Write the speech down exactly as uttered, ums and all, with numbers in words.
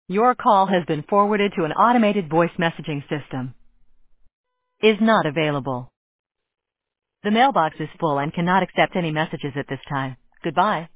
Your call has been forwarded to an automated voice messaging system. Is not available. The mailbox is full and cannot accept any messages at this time. Goodbye.